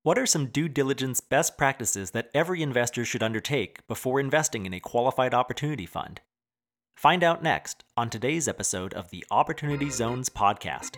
What are some due diligence best practices that every investor should undertake before investing in a qualified opportunity fund? Find out next on today's episode of the Opportunity Zones podcast.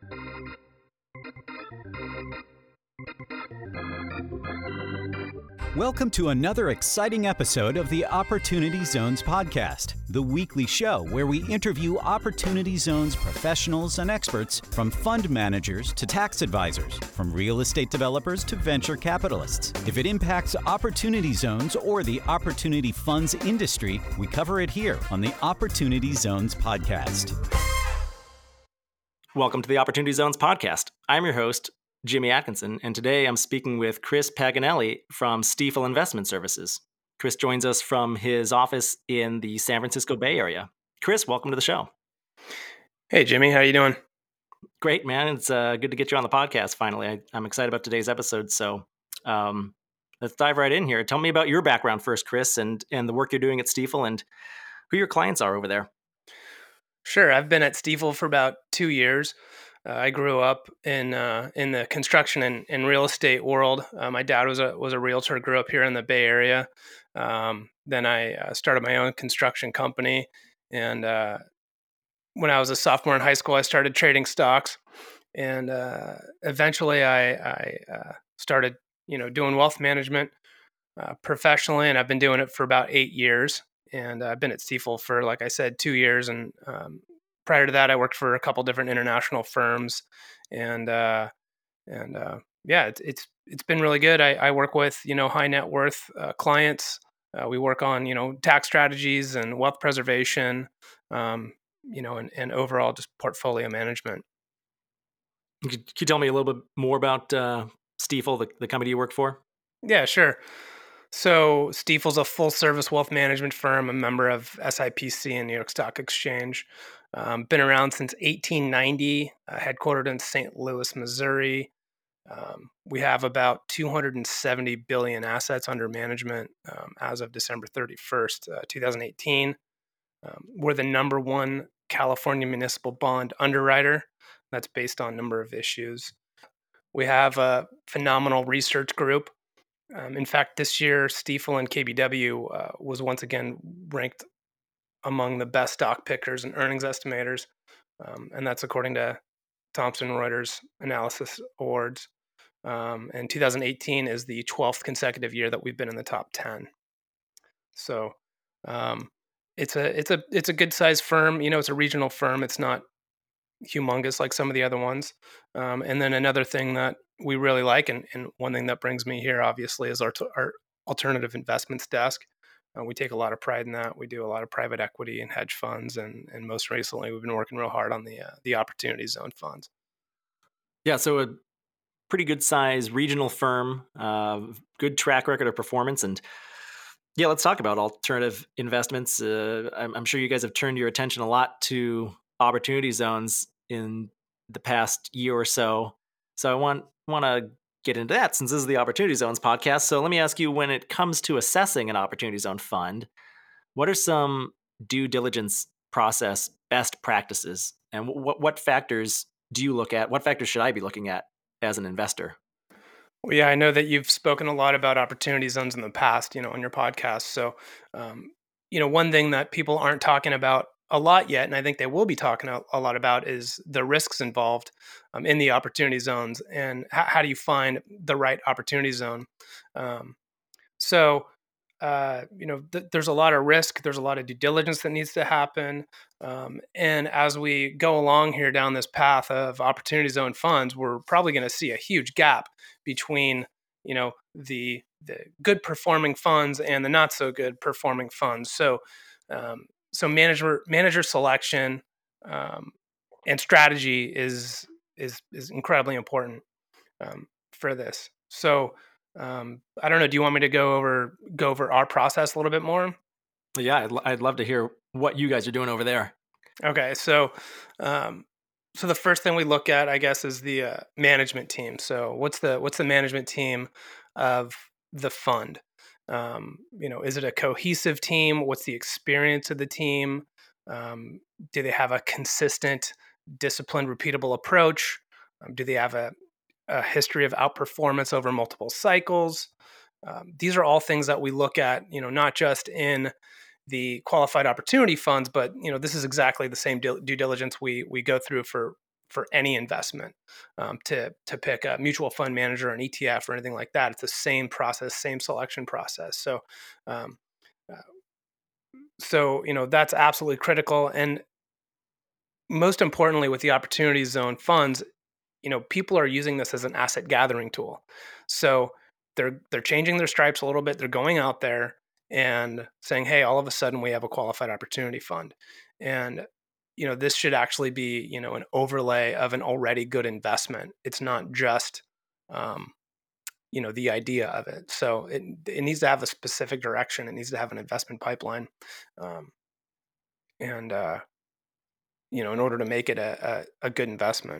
Welcome to another exciting episode of the Opportunity Zones podcast, the weekly show where we interview Opportunity Zones professionals and experts, from fund managers to tax advisors, from real estate developers to venture capitalists. If it impacts Opportunity Zones or the opportunity funds industry, we cover it here on the Opportunity Zones podcast. Welcome to the Opportunity Zones podcast. I'm your host, Jimmy Atkinson, and today I'm speaking with Chris Paganelli from Stifel Investment Services. Chris joins us from his office in the San Francisco Bay Area. Chris, welcome to the show. Hey, Jimmy. How you doing? Great, man. It's good to get you on the podcast finally. I'm excited about today's episode, so let's dive right in here. Tell me about your background first, Chris, and the work you're doing at Stifel and who your clients are over there. Sure. I've been at Stifel for about 2 years. I grew up in the construction and real estate world. My dad was a realtor. Grew up here in the Bay Area. Then I started my own construction company, and when I was a sophomore in high school, I started trading stocks, and eventually I started doing wealth management professionally, and I've been doing it for about 8 years. And I've been at Stifel for, like I said, 2 years, and prior to that, I worked for a couple different international firms, and yeah, it's been really good. I work with high net worth clients. We work on tax strategies and wealth preservation, and overall just portfolio management. Can you tell me a little bit more about Stifel, the company you work for? Yeah, sure. So Stifel's a full-service wealth management firm, a member of SIPC and New York Stock Exchange. Been around since 1890, headquartered in St. Louis, Missouri. We have about 270 billion assets under management as of December 31st, 2018. We're the number one California municipal bond underwriter. That's based on number of issues. We have a phenomenal research group. In fact, this year, Stifel and KBW was once again ranked among the best stock pickers and earnings estimators, and that's according to Thomson Reuters Analysis Awards. And 2018 is the 12th consecutive year that we've been in the top 10. So it's a good sized firm. It's a regional firm. It's not humongous like some of the other ones. And then another thing that we really like, and one thing that brings me here, obviously, is our alternative investments desk. We take a lot of pride in that. We do a lot of private equity and hedge funds, and most recently, we've been working real hard on the Opportunity Zone funds. Yeah, so a pretty good size regional firm, good track record of performance, and yeah, let's talk about alternative investments. I'm sure you guys have turned your attention a lot to opportunity zones in the past year or so. So I want to get into that since this is the Opportunity Zones podcast. So let me ask you, when it comes to assessing an opportunity zone fund, what are some due diligence process best practices, and what factors do you look at? What factors should I be looking at as an investor? Well, yeah, I know that you've spoken a lot about opportunity zones in the past, on your podcast. So, one thing that people aren't talking about a lot yet, and I think they will be talking a lot about, is the risks involved in the opportunity zones, and how do you find the right opportunity zone. There's a lot of risk. There's a lot of due diligence that needs to happen. And as we go along here down this path of opportunity zone funds, we're probably going to see a huge gap between, the good performing funds and the not so good performing funds. So, manager selection and strategy is incredibly important for this. So, I don't know. Do you want me to go over our process a little bit more? Yeah, I'd love to hear what you guys are doing over there. Okay, so the first thing we look at, I guess, is the management team. So what's the management team of the fund? Is it a cohesive team? What's the experience of the team? Do they have a consistent, disciplined, repeatable approach? Do they have a a history of outperformance over multiple cycles. These are all things that we look at, not just in the qualified opportunity funds, but this is exactly the same due diligence we go through for any investment. To pick a mutual fund manager, an ETF, or anything like that, it's the same process, same selection process. Um, uh, that's absolutely critical. And most importantly, with the opportunity zone funds, people are using this as an asset gathering tool. So they're changing their stripes a little bit. They're going out there and saying, "Hey, all of a sudden we have a qualified opportunity fund," and this should actually be an overlay of an already good investment. It's not just um, the idea of it. So it needs to have a specific direction. It needs to have an investment pipeline, um, and in order to make it a good investment.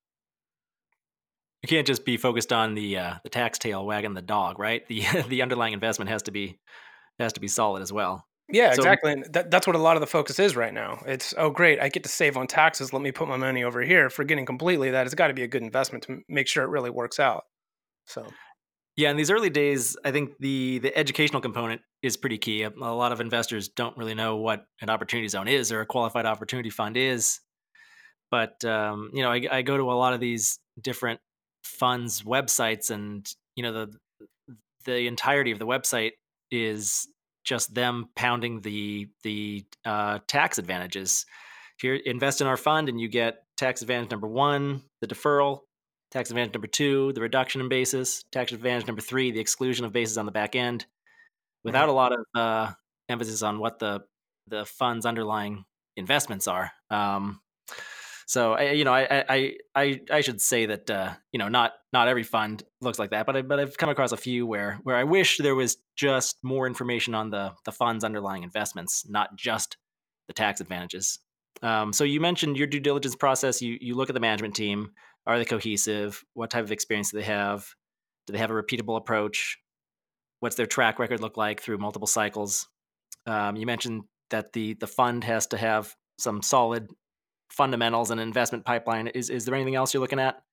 You can't just be focused on the tax tail wagging the dog, right? The the underlying investment has to be solid as well. Yeah, So exactly. And that's what a lot of the focus is right now. It's, oh, great, I get to save on taxes. Let me put my money over here, forgetting completely that it's got to be a good investment to make sure it really works out. So, yeah, in these early days, I think the educational component is pretty key. A lot of investors don't really know what an opportunity zone is or a qualified opportunity fund is. But I go to a lot of these different funds websites, and the entirety of the website is just them pounding the tax advantages. Here, invest in our fund, and you get tax advantage number one, the deferral; tax advantage number two, the reduction in basis; tax advantage number three, the exclusion of basis on the back end, mhm. without a lot of emphasis on what the fund's underlying investments are. So I should say that not every fund looks like that, but I've come across a few where I wish there was just more information on the fund's underlying investments, not just the tax advantages. So you mentioned your due diligence process. You look at the management team. Are they cohesive? What type of experience do they have? Do they have a repeatable approach? What's their track record look like through multiple cycles? You mentioned that the fund has to have some solid fundamentals and investment pipeline. Is there anything else you're looking at?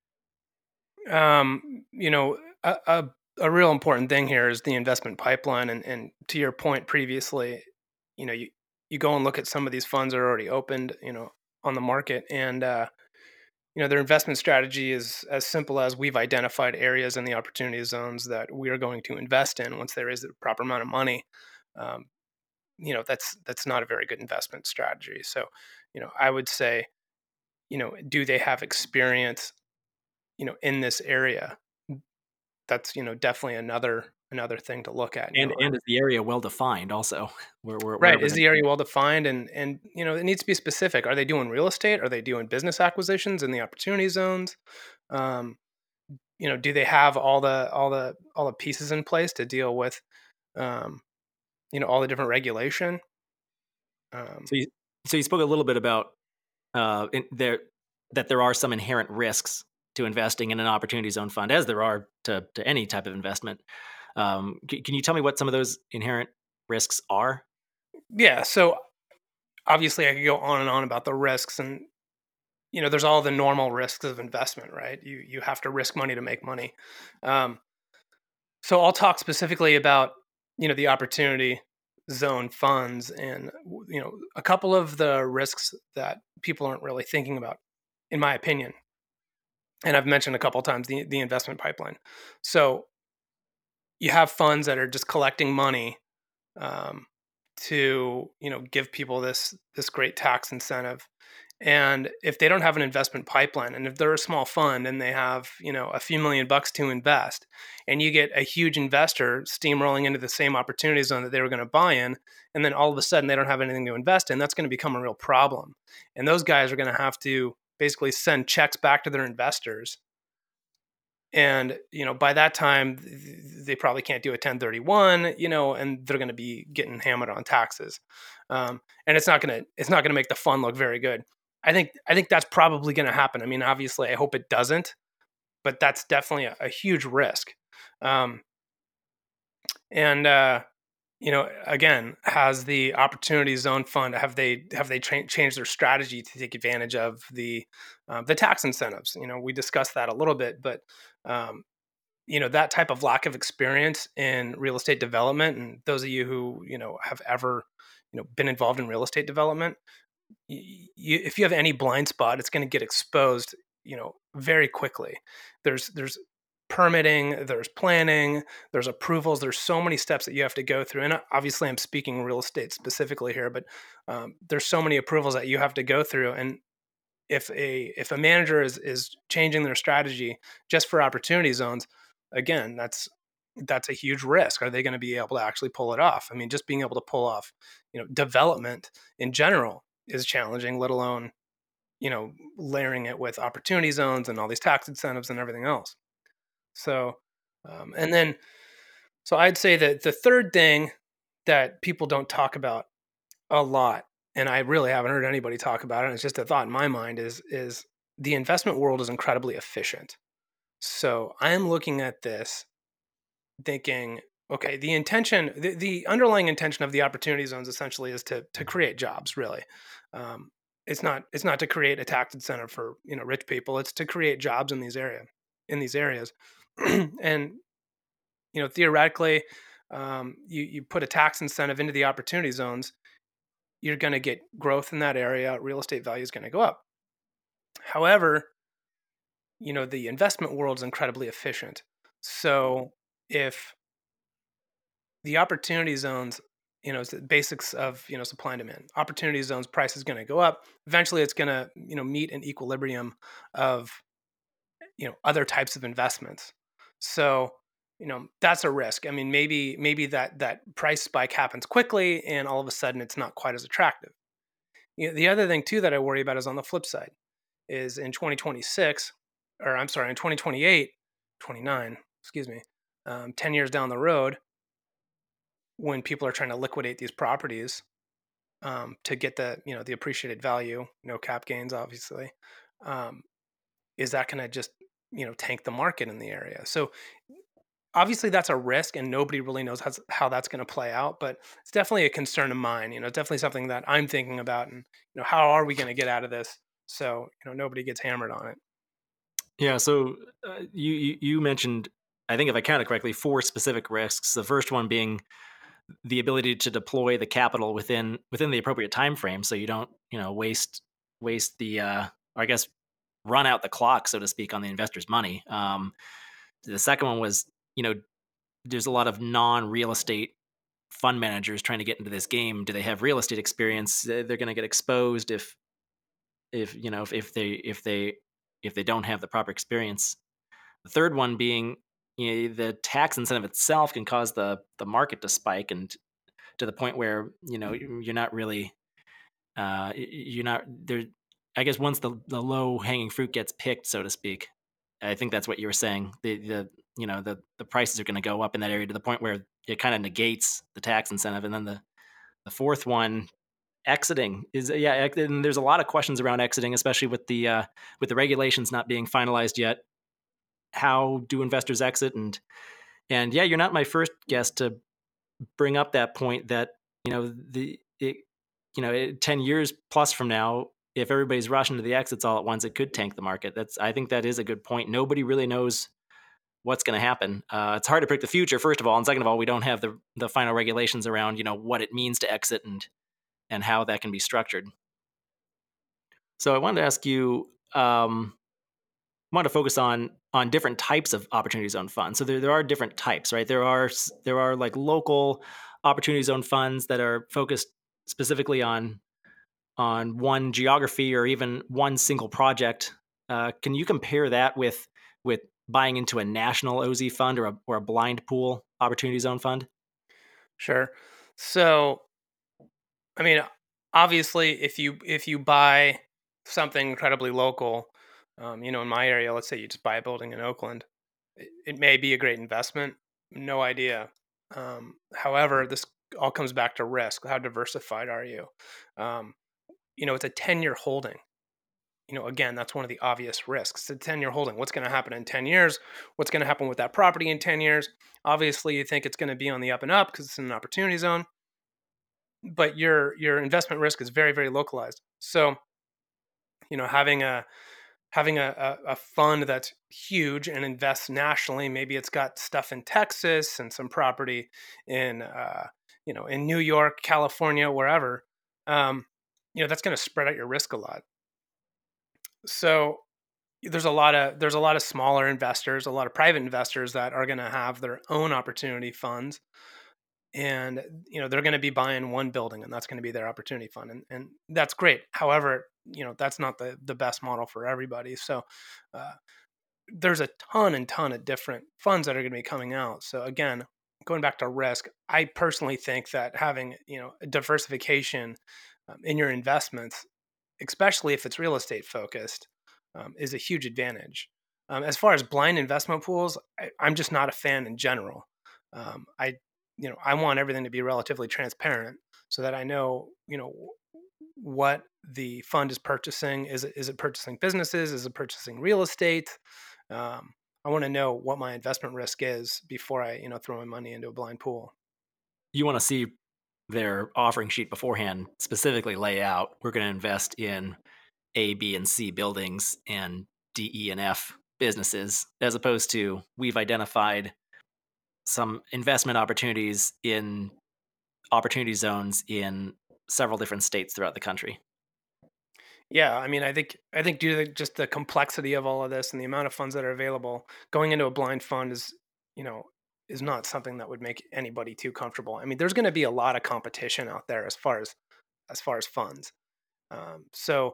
A real important thing here is the investment pipeline. And to your point previously, you go and look at some of these funds that are already opened, on the market, and their investment strategy is as simple as, we've identified areas in the opportunity zones that we are going to invest in once there is the proper amount of money. Um, that's not a very good investment strategy. So, I would say, do they have experience, in this area? That's, definitely another thing to look at. And is the area well defined also? Right. Wherever Is the the area well defined? And it needs to be specific. Are they doing real estate? Are they doing business acquisitions in the opportunity zones? Um, do they have all the pieces in place to deal with, um, all the different regulation? Um, so you spoke a little bit about there that there are some inherent risks to investing in an opportunity zone fund, as there are to any type of investment. Can you tell me what some of those inherent risks are? yeah. So obviously, I could go on and on about the risks, and there's all the normal risks of investment, right? You have to risk money to make money. Um, so I'll talk specifically about the opportunity zone funds, and a couple of the risks that people aren't really thinking about, in my opinion. And I've mentioned a couple times the investment pipeline. So you have funds that are just collecting money, um, to give people this great tax incentive. And if they don't have an investment pipeline, and if they're a small fund and they have a few $1,000,000 to invest, and you get a huge investor steamrolling into the same opportunity zone that they were going to buy in, and then all of a sudden they don't have anything to invest in, that's going to become a real problem. And those guys are going to have to basically send checks back to their investors, and by that time they probably can't do a 1031, and they're going to be getting hammered on taxes. And it's not going to make the fund look very good. I think that's probably going to happen. I mean, obviously I hope it doesn't, but that's definitely a huge risk. um, and again, has the Opportunity Zone Fund, have they changed their strategy to take advantage of the tax incentives? We discussed that a little bit, but um, that type of lack of experience in real estate development, and those of you who have ever been involved in real estate development, if you have any blind spot, it's going to get exposed, very quickly. There's permitting, there's planning, there's approvals, there's so many steps that you have to go through. And obviously, I'm speaking real estate specifically here, but there's so many approvals that you have to go through. And if a manager is changing their strategy just for opportunity zones, again, that's a huge risk. Are they going to be able to actually pull it off? I mean, just being able to pull off, development in general is challenging, let alone, layering it with opportunity zones and all these tax incentives and everything else. So, and then, so I'd say that the third thing that people don't talk about a lot, and I really haven't heard anybody talk about it, and it's just a thought in my mind, is the investment world is incredibly efficient. So I am looking at this thinking, okay, the underlying intention of the opportunity zones essentially is to create jobs. Really, it's not to create a tax incentive for rich people. It's to create jobs in these areas, and theoretically, you put a tax incentive into the opportunity zones, you're going to get growth in that area. Real estate value is going to go up. However, the investment world is incredibly efficient. So if the opportunity zones, it's the basics of supply and demand. Opportunity zones price is going to go up. Eventually, it's going to meet an equilibrium of other types of investments. So that's a risk. I mean, maybe that price spike happens quickly, and all of a sudden, it's not quite as attractive. The other thing too that I worry about is on the flip side, is in 2026, or I'm sorry, in 2028, 29, excuse me, 10 years down the road, when people are trying to liquidate these properties to get the appreciated value, no cap gains, obviously, um, is that going to just tank the market in the area? So obviously that's a risk, and nobody really knows how that's going to play out. But it's definitely a concern of mine. It's definitely something that I'm thinking about, and how are we going to get out of this so nobody gets hammered on it. Yeah. So you mentioned, I think if I counted correctly, four specific risks. The first one being the ability to deploy the capital within the appropriate time frame, so you don't waste the or I guess run out the clock, so to speak, on the investor's money. The second one was, there's a lot of non-real estate fund managers trying to get into this game. Do they have real estate experience? They're going to get exposed if they don't have the proper experience. The third one being, the tax incentive itself can cause the market to spike, and to the point where you're not really you're not there. I guess once the low hanging fruit gets picked, so to speak, I think that's what you were saying. The prices are going to go up in that area to the point where it kind of negates the tax incentive. And then the fourth one, exiting, is, yeah. And there's a lot of questions around exiting, especially with the regulations not being finalized yet. How do investors exit? And yeah, you're not my first guest to bring up that point, that 10 years plus from now, if everybody's rushing to the exits all at once, it could tank the market. I think that is a good point. Nobody really knows what's going to happen. It's hard to predict the future, first of all, and second of all, we don't have the final regulations around what it means to exit and how that can be structured. So I wanted to ask you, want to focus on different types of opportunity zone funds. So there are different types, right? There are like local opportunity zone funds that are focused specifically on one geography or even one single project. Can you compare that with buying into a national OZ fund or a blind pool opportunity zone fund? Sure. So, I mean, obviously, if you buy something incredibly local, in my area, let's say you just buy a building in Oakland, it may be a great investment. No idea. However, this all comes back to risk. How diversified are you? It's a 10-year holding. again, that's one of the obvious risks. It's a 10-year holding. What's going to happen in 10 years? What's going to happen with that property in 10 years? Obviously, you think it's going to be on the up and up because it's in an opportunity zone, but your investment risk is very, very localized. So, having a fund that's huge and invests nationally, maybe it's got stuff in Texas and some property in in New York, California, wherever. Um, that's going to spread out your risk a lot. So there's a lot of smaller investors, a lot of private investors that are going to have their own opportunity funds, and they're going to be buying one building, and that's going to be their opportunity fund, and that's great. However, that's not the best model for everybody. So uh, there's a ton and ton of different funds that are going to be coming out. So again, going back to risk, I personally think that having a diversification in your investments, especially if it's real estate focused, is a huge advantage. As far as blind investment pools, I'm just not a fan in general. I want everything to be relatively transparent so that I know what the fund is purchasing. Is it purchasing businesses? Is it purchasing real estate? I want to know what my investment risk is before I throw my money into a blind pool. You want to see their offering sheet beforehand, specifically lay out, we're going to invest in A, B, and C buildings and D, E, and F businesses, as opposed to we've identified some investment opportunities in opportunity zones in several different states throughout the country. Yeah, I mean, I think due to just the complexity of all of this and the amount of funds that are available, going into a blind fund you know, is not something that would make anybody too comfortable. I mean, there's going to be a lot of competition out there as far as funds. So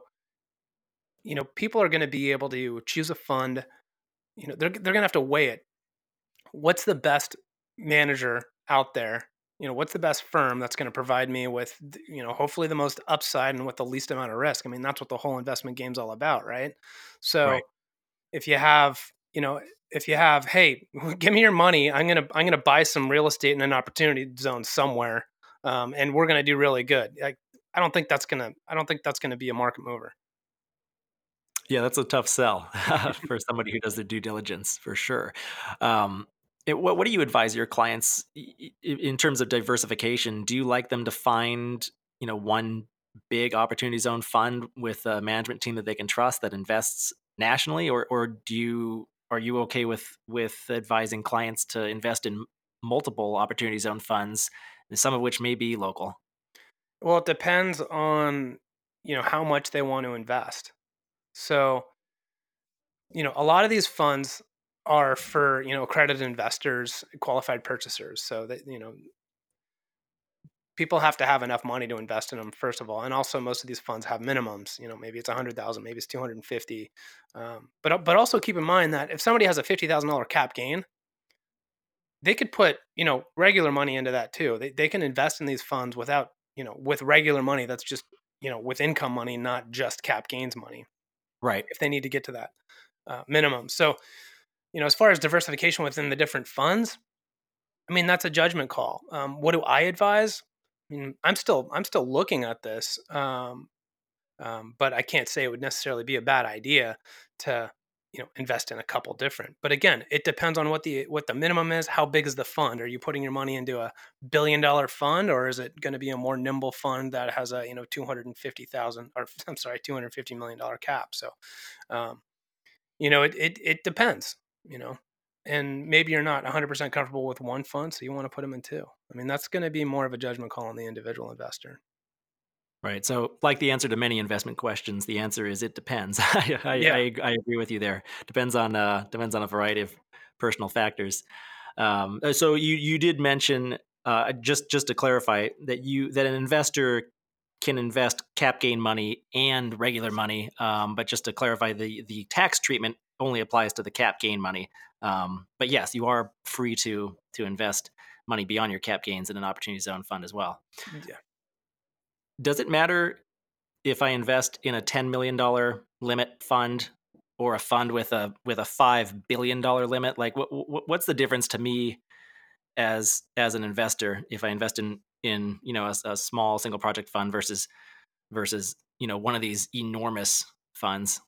people are going to be able to choose a fund. They're going to have to weigh it. What's the best manager out there? What's the best firm that's going to provide me with, hopefully the most upside and with the least amount of risk? I mean, that's what the whole investment game's all about, right? So Right. if you have, hey, give me your money, I'm gonna buy some real estate in an opportunity zone somewhere, and we're gonna do really good. I don't think that's gonna be a market mover. Yeah, that's a tough sell for somebody who does their due diligence, for sure. Um, what do you advise your clients in terms of diversification? Do you like them to find, one big opportunity zone fund with a management team that they can trust that invests nationally, or are you okay with advising clients to invest in multiple opportunity zone funds, some of which may be local? Well, it depends on how much they want to invest. So a lot of these funds are for accredited investors, qualified purchasers. So that people have to have enough money to invest in them, first of all, and also most of these funds have minimums. Maybe it's 100,000, maybe it's 250. But also keep in mind that if somebody has a $50,000 cap gain, they could put regular money into that too. They can invest in these funds without with regular money. That's just with income money, not just cap gains money. Right. If they need to get to that minimum. So as far as diversification within the different funds, I mean, that's a judgment call. What do I advise? I mean, I'm still looking at this, but I can't say it would necessarily be a bad idea to invest in a couple different. But again, it depends on what the minimum is. How big is the fund? Are you putting your money into a $1 billion fund, or is it going to be a more nimble fund that has a 250,000, or I'm sorry, $250 million cap? So um, it depends. You know, and maybe you're not 100% comfortable with one fund, so you want to put them in two. I mean, that's going to be more of a judgment call on the individual investor. Right. So, like the answer to many investment questions, the answer is it depends. Yeah. I agree with you there. Depends on a variety of personal factors. So you did mention, just to clarify, that an investor can invest cap gain money and regular money, but just to clarify, the tax treatment only applies to the cap gain money. But yes, you are free to invest money beyond your cap gains in an opportunity zone fund as well. Yeah. Does it matter if I invest in a $10 million limit fund or a fund with a $5 billion limit? Like, what's the difference to me as an investor if I invest in a small single project fund versus one of these enormous funds?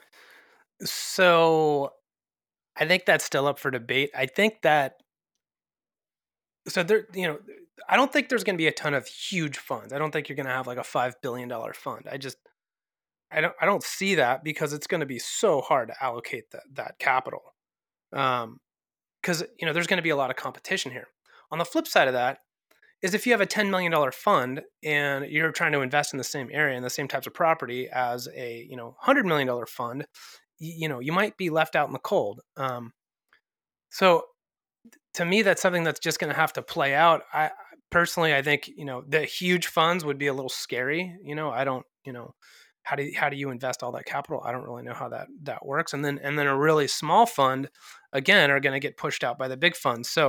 So I think that's still up for debate. I think that so there, I don't think there's going to be a ton of huge funds. I don't think you're going to have like a $5 billion fund. I don't see that because it's going to be so hard to allocate that capital. Because there's going to be a lot of competition here. On the flip side of that is if you have a $10 million fund and you're trying to invest in the same area and the same types of property as a $100 million fund, you might be left out in the cold. So to me, that's something that's just going to have to play out. I personally, I think the huge funds would be a little scary. I don't. How do you invest all that capital? I don't really know how that works. And then a really small fund, again, are going to get pushed out by the big funds. So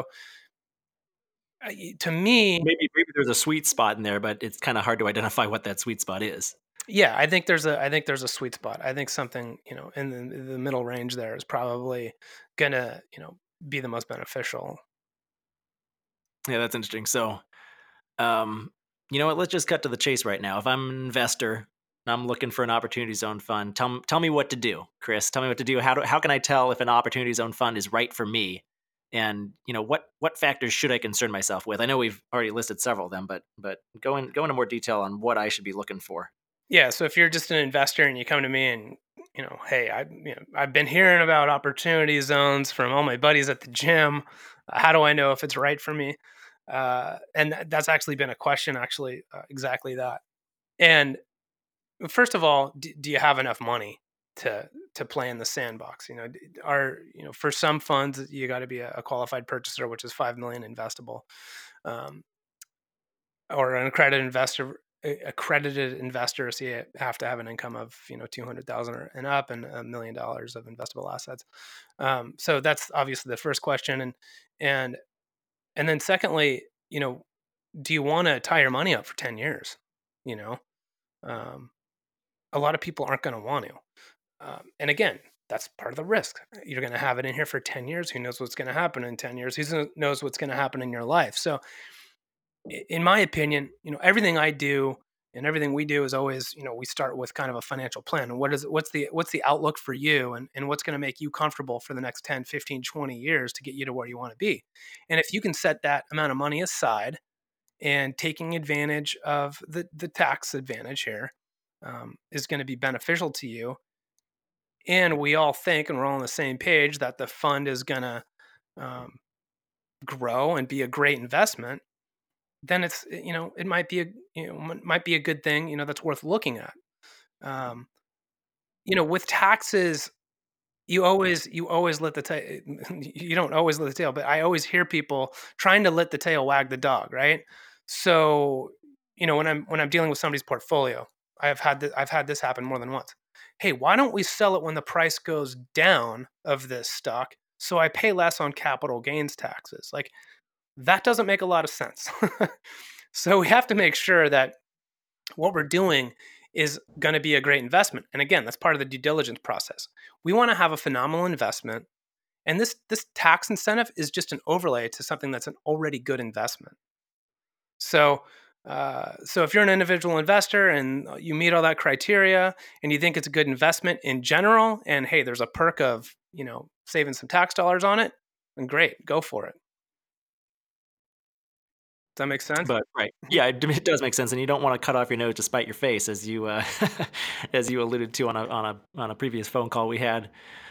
to me, Maybe there's a sweet spot in there, but it's kind of hard to identify what that sweet spot is. yeah, I think there's a sweet spot. I think something in the middle range there is probably gonna be the most beneficial. Yeah, that's interesting. So, you know what? Let's just cut to the chase right now. If I'm an investor and I'm looking for an opportunity zone fund, tell me what to do, Chris. Tell me what to do. How can I tell if an opportunity zone fund is right for me? And what factors should I concern myself with? I know we've already listed several of them, but go into more detail on what I should be looking for. Yeah, so if you're just an investor and you come to me and hey, I've been hearing about opportunity zones from all my buddies at the gym. How do I know if it's right for me? And that's actually been a question, exactly that. And first of all, do you have enough money to play in the sandbox? For some funds you got to be a qualified purchaser, which is 5 million investable, or an accredited investor. So you have to have an income of 200,000 and up and $1 million of investable assets. So that's obviously the first question, and then secondly, do you want to tie your money up for 10 years? Um, a lot of people aren't going to want to. And again, that's part of the risk. You're going to have it in here for 10 years. Who knows what's going to happen in 10 years? Who knows what's going to happen in your life? So, in my opinion, everything I do and everything we do is always, we start with kind of a financial plan. What's the outlook for you and what's going to make you comfortable for the next 10, 15, 20 years to get you to where you want to be? And if you can set that amount of money aside and taking advantage of the tax advantage here, is going to be beneficial to you. And we all think, and we're all on the same page, that the fund is going to grow and be a great investment. Then it's it might be a good thing that's worth looking at. With taxes, you always let the tail. You don't always let the tail, but I always hear people trying to let the tail wag the dog, right? So when I'm dealing with somebody's portfolio, I've had this happen more than once. Hey, why don't we sell it when the price goes down of this stock so I pay less on capital gains taxes? Like, that doesn't make a lot of sense. So we have to make sure that what we're doing is going to be a great investment. And again, that's part of the due diligence process. We want to have a phenomenal investment. And this tax incentive is just an overlay to something that's an already good investment. So if you're an individual investor and you meet all that criteria and you think it's a good investment in general, and hey, there's a perk of, saving some tax dollars on it, then great, go for it. Does that make sense? But right, yeah, it does make sense, and you don't want to cut off your nose to spite your face, as you as you alluded to on a previous phone call we had.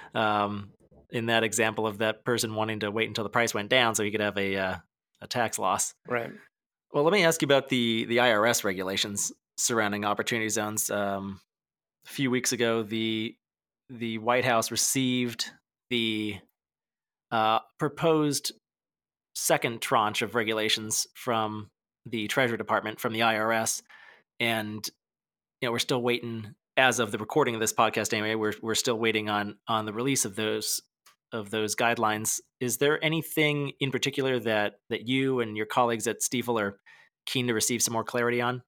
In that example of that person wanting to wait until the price went down so he could have a tax loss. Right. Well, let me ask you about the IRS regulations surrounding opportunity zones. A few weeks ago, the White House received the proposed second tranche of regulations from the Treasury Department, from the IRS, and we're still waiting. As of the recording of this podcast, anyway, we're still waiting on the release of those guidelines. Is there anything in particular that you and your colleagues at Stifel are keen to receive some more clarity on?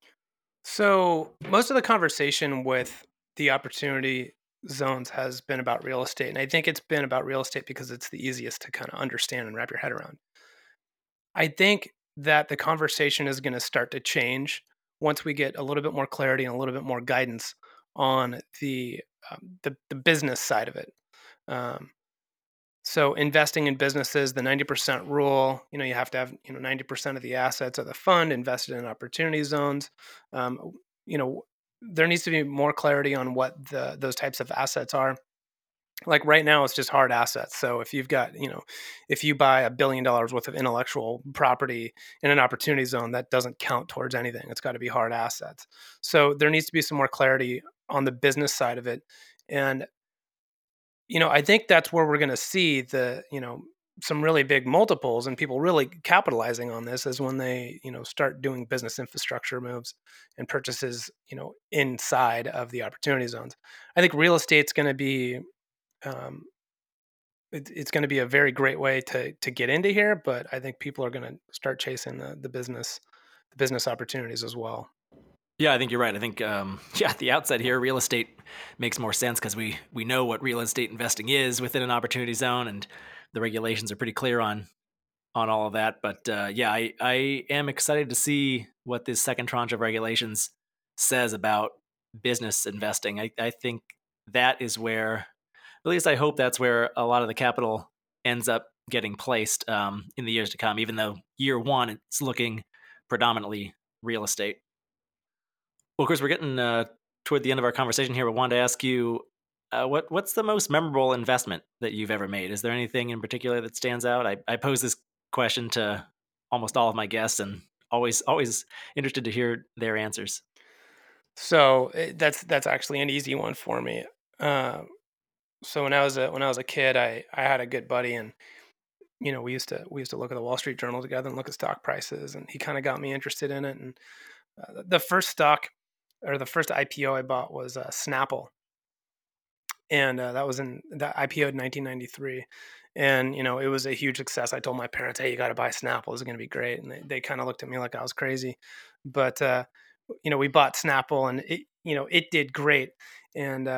So most of the conversation with the opportunity zones has been about real estate. And I think it's been about real estate because it's the easiest to kind of understand and wrap your head around. I think that the conversation is going to start to change once we get a little bit more clarity and a little bit more guidance on the business side of it. So investing in businesses, the 90% rule, you have to have 90% of the assets of the fund invested in opportunity zones. You know, there needs to be more clarity on what those types of assets are. Like right now, it's just hard assets. So if you've got, if you buy $1 billion worth of intellectual property in an opportunity zone, that doesn't count towards anything. It's got to be hard assets. So there needs to be some more clarity on the business side of it. And, I think that's where we're going to see some really big multiples and people really capitalizing on this is when they, start doing business infrastructure moves and purchases, inside of the opportunity zones. I think real estate's going to be, it's going to be a very great way to get into here, but I think people are going to start chasing the business opportunities as well. Yeah, I think you're right. I think, at the outset here, real estate makes more sense because we know what real estate investing is within an opportunity zone, and the regulations are pretty clear on all of that. But I am excited to see what this second tranche of regulations says about business investing. I think that is where, at least I hope that's where a lot of the capital ends up getting placed in the years to come, even though year one, it's looking predominantly real estate. Well, of course, we're getting toward the end of our conversation here, but wanted to ask you, what's the most memorable investment that you've ever made? Is there anything in particular that stands out? I pose this question to almost all of my guests, and always interested to hear their answers. So that's actually an easy one for me. So when I was a kid, I had a good buddy, and we used to look at the Wall Street Journal together and look at stock prices, and he kind of got me interested in it. And the first stock or the first IPO I bought was Snapple, and that was in that IPO in 1993. And it was a huge success. I told my parents, "Hey, you got to buy Snapple. It's going to be great." And they kind of looked at me like I was crazy, but we bought Snapple, and it did great. And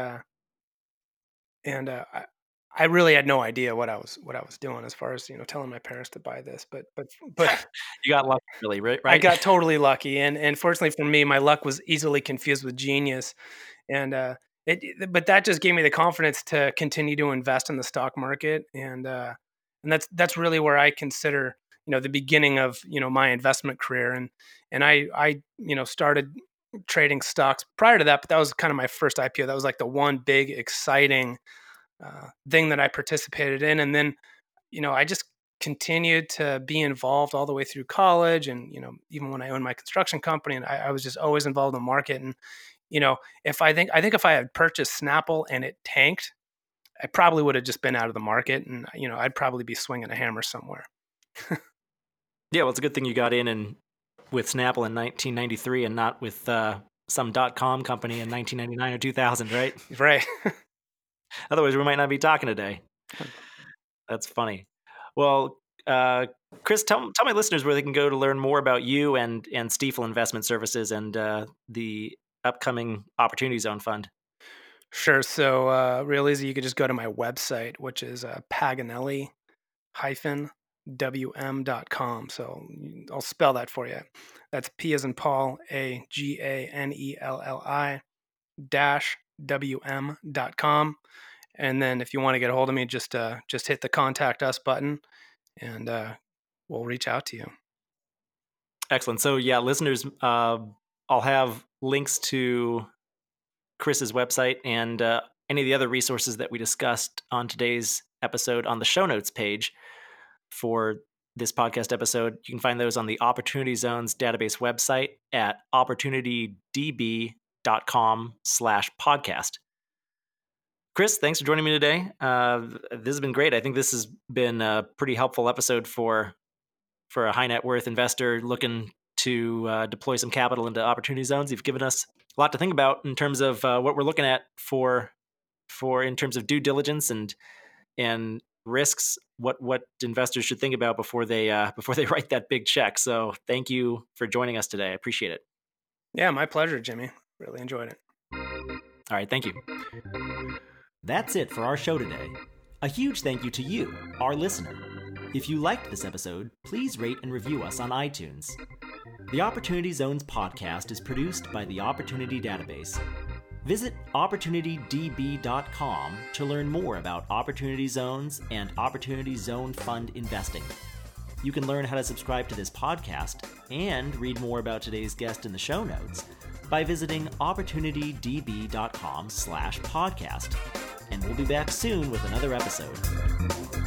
I really had no idea what I was doing as far as telling my parents to buy this, but You got lucky, really, right? I got totally lucky, and fortunately for me, my luck was easily confused with genius, and but that just gave me the confidence to continue to invest in the stock market, and that's really where I consider the beginning of my investment career, and I started trading stocks prior to that, but that was kind of my first IPO. That was like the one big exciting thing that I participated in. And then, I just continued to be involved all the way through college. And, even when I owned my construction company, and I was just always involved in the market. And, if I think if I had purchased Snapple and it tanked, I probably would have just been out of the market, and, I'd probably be swinging a hammer somewhere. Yeah. Well, it's a good thing you got in with Snapple in 1993 and not with some .com company in 1999 or 2000, right? Right. Otherwise, we might not be talking today. That's funny. Well, Chris, tell my listeners where they can go to learn more about you and Stifel Investment Services and the upcoming Opportunity Zone Fund. Sure. So real easy. You could just go to my website, which is paganelli-wm.com. So I'll spell that for you. That's P as in Paul, AGANELLI-WM.com. And then if you want to get a hold of me, just hit the contact us button, and we'll reach out to you. Excellent. So yeah, listeners, I'll have links to Chris's website and any of the other resources that we discussed on today's episode on the show notes page for this podcast episode. You can find those on the Opportunity Zones database website at opportunitydb.com/podcast. Chris, thanks for joining me today. This has been great. I think this has been a pretty helpful episode for a high net worth investor looking to deploy some capital into opportunity zones. You've given us a lot to think about in terms of what we're looking at for in terms of due diligence and risks. What investors should think about before they write that big check. So thank you for joining us today. I appreciate it. Yeah, my pleasure, Jimmy. Really enjoyed it. All right, thank you. That's it for our show today. A huge thank you to you, our listener. If you liked this episode, please rate and review us on iTunes. The Opportunity Zones podcast is produced by the Opportunity Database. Visit OpportunityDB.com to learn more about Opportunity Zones and Opportunity Zone Fund investing. You can learn how to subscribe to this podcast and read more about today's guest in the show notes by visiting OpportunityDB.com/podcast. And we'll be back soon with another episode.